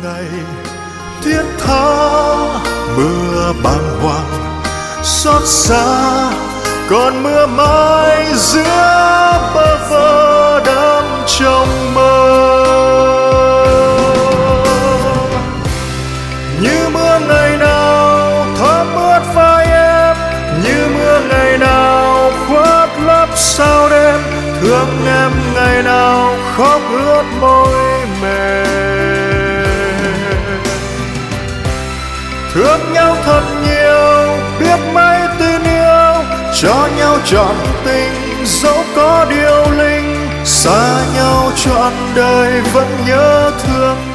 ngày thiết tha, mưa bàng hoàng xót xa, còn mưa mãi giữa bơ vơ đắm trong mơ. Như mưa ngày nào thấm ướt vai em, như mưa ngày nào khuất lấp sao đêm, thương em ngày nào khóc ướt môi mềm. Thương nhau thật nhiều, biết mấy tin yêu, cho nhau trọn tình dẫu có điều linh, xa nhau trọn đời vẫn nhớ thương